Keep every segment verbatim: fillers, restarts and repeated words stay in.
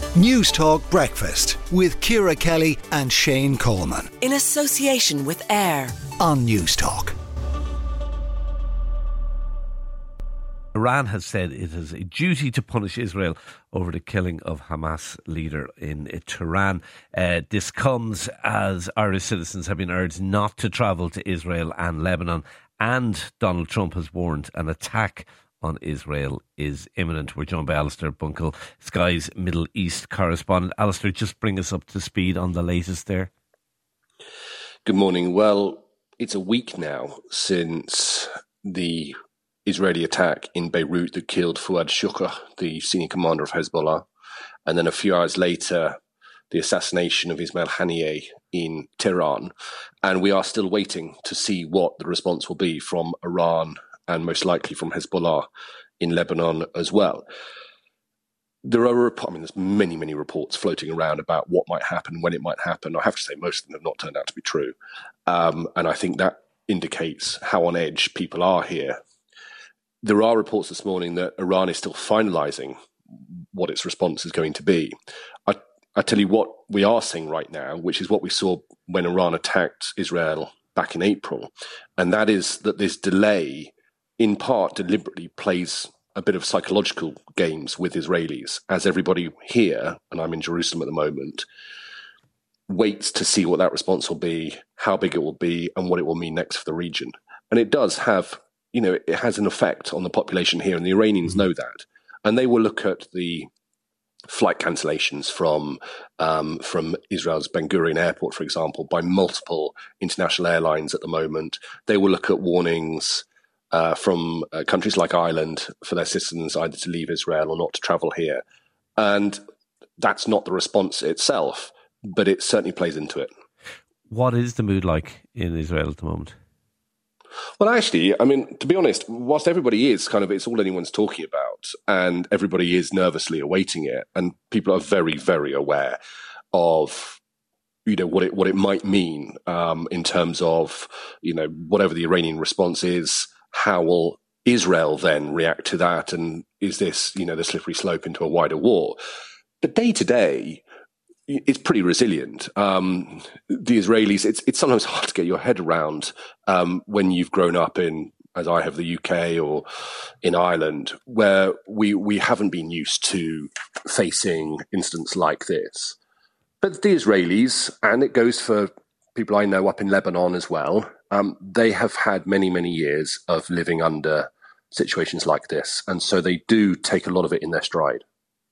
News Talk Breakfast with Ciara Kelly and Shane Coleman. In association with AIR on News Talk. Iran has said it has a duty to punish Israel over the killing of Hamas leader in Tehran. Uh, this comes as Irish citizens have been urged not to travel to Israel and Lebanon, and Donald Trump has warned an attack on Israel is imminent. We're joined by Alistair Bunkle, Sky's Middle East correspondent. Alistair, just bring us up to speed on the latest there. Good morning. Well, it's a week now since the Israeli attack in Beirut that killed Fouad Shukr, the senior commander of Hezbollah, and then a few hours later, the assassination of Ismail Haniyeh in Tehran. And we are still waiting to see what the response will be from Iran and most likely from Hezbollah in Lebanon as well. There are, I mean, there's many, many reports floating around about what might happen, when it might happen. I have to say most of them have not turned out to be true. Um, and I think that indicates how on edge people are here. There are reports this morning that Iran is still finalising what its response is going to be. I, I tell you what we are seeing right now, which is what we saw when Iran attacked Israel back in April, and that is that this delay in part deliberately plays a bit of psychological games with Israelis, as everybody here, and I'm in Jerusalem at the moment, waits to see what that response will be, how big it will be, and what it will mean next for the region. And it does have, you know, it has an effect on the population here, and the Iranians know that. And they will look at the flight cancellations from um, from Israel's Ben Gurion airport, for example, by multiple international airlines at the moment. They will look at warnings Uh, from uh, countries like Ireland for their citizens either to leave Israel or not to travel here. And that's not the response itself, but it certainly plays into it. What is the mood like in Israel at the moment? Well, actually, I mean, to be honest, whilst everybody is kind of, it's all anyone's talking about, and everybody is nervously awaiting it, and people are very, very aware of, you know, what it what it might mean um, in terms of, you know, whatever the Iranian response is. How will Israel then react to that? And is this, you know, the slippery slope into a wider war? But day to day, it's pretty resilient. Um, the Israelis, it's it's sometimes hard to get your head around um, when you've grown up in, as I have, the U K or in Ireland, where we we haven't been used to facing incidents like this. But the Israelis, and it goes for people I know up in Lebanon as well, um, they have had many, many years of living under situations like this. And so they do take a lot of it in their stride.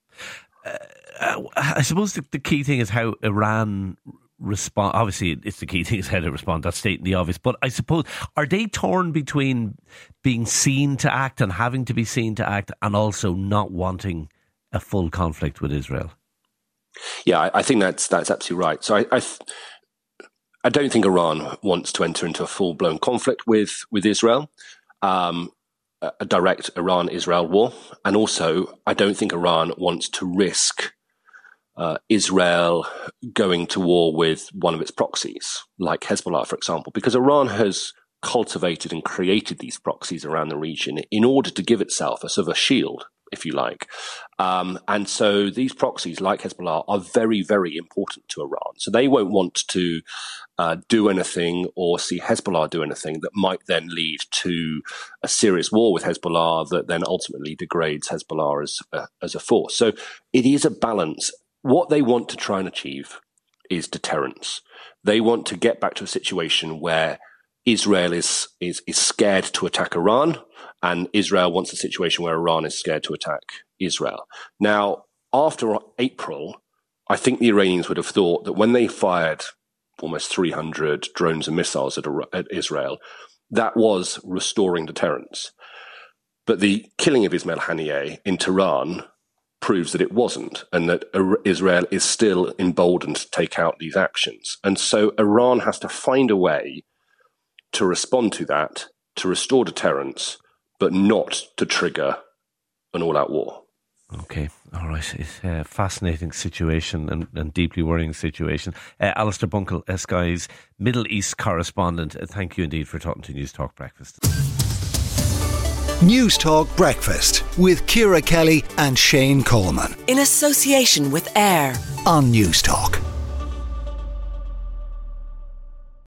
Uh, I suppose the, the key thing is how Iran respond. Obviously, it's the key thing is how they respond. That's stating the obvious. But I suppose, are they torn between being seen to act and having to be seen to act, and also not wanting a full conflict with Israel? Yeah, I, I think that's that's absolutely right. So I, I, th- I don't think Iran wants to enter into a full-blown conflict with with Israel, um, a, a direct Iran-Israel war, and also I don't think Iran wants to risk uh, Israel going to war with one of its proxies, like Hezbollah, for example, because Iran has cultivated and created these proxies around the region in order to give itself a sort of a shield, if you like. Um, and so these proxies, like Hezbollah, are very, very important to Iran. So they won't want to uh, do anything or see Hezbollah do anything that might then lead to a serious war with Hezbollah that then ultimately degrades Hezbollah as, uh, as a force. So it is a balance. What they want to try and achieve is deterrence. They want to get back to a situation where Israel is, is, is scared to attack Iran, and Israel wants a situation where Iran is scared to attack Israel. Now, after April, I think the Iranians would have thought that when they fired almost three hundred drones and missiles at, at Israel, that was restoring deterrence. But the killing of Ismail Haniyeh in Tehran proves that it wasn't, and that Israel is still emboldened to take out these actions. And so Iran has to find a way to respond to that, to restore deterrence, but not to trigger an all-out war. Okay, all right. It's a fascinating situation and, and deeply worrying situation. Uh, Alistair Bunkle, uh, Sky's Middle East correspondent, uh, thank you indeed for talking to News Talk Breakfast. Newstalk Breakfast with Ciara Kelly and Shane Coleman In association with AIR on Newstalk.